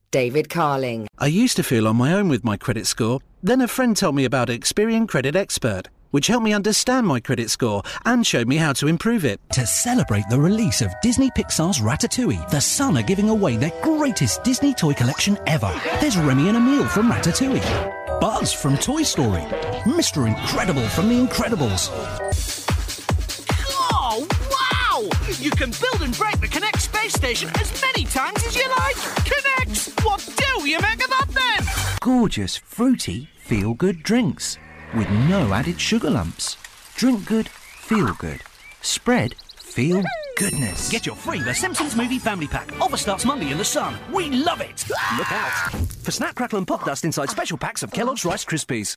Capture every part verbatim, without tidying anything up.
David Carling. I used to feel on my own with my credit score. Then a friend told me about Experian Credit Expert, which helped me understand my credit score and showed me how to improve it. To celebrate the release of Disney Pixar's Ratatouille, the Sun are giving away their greatest Disney toy collection ever. There's Remy and Emile from Ratatouille, Buzz from Toy Story, Mister Incredible from The Incredibles. Oh, wow! You can build and break the Connect space station as many times as you like. Connect! What do you make of that then? Gorgeous, fruity, feel-good drinks with no added sugar lumps. Drink good, feel good. Spread feel goodness. Get your free The Simpsons Movie Family Pack. Offer starts Monday in the Sun. We love it! Look out for Snap, Crackle and Pop Dust inside special packs of Kellogg's Rice Krispies.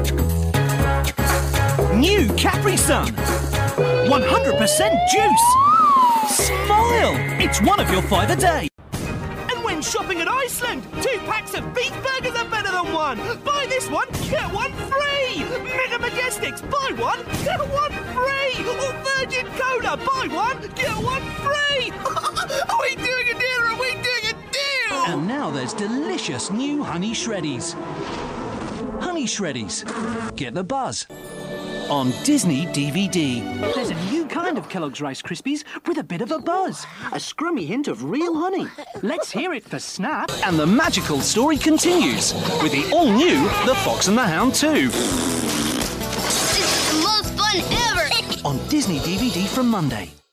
New Capri Sun. one hundred percent juice. Smile! It's one of your five a day. And when shopping at Iceland, two packs of beef burgers are better than one. Buy this one, get one free. Mega Majestics, buy one, get one free. Or Virgin Cola, buy one, get one free. Are we doing a deal or are we doing a deal? And now there's delicious new Honey Shreddies. Honey Shreddies. Get the buzz. On Disney D V D. There's a new kind of Kellogg's Rice Krispies with a bit of a buzz. A scrummy hint of real honey. Let's hear it for Snap. And the magical story continues with the all-new The Fox and the Hound two. This is the most fun ever! On Disney D V D from Monday.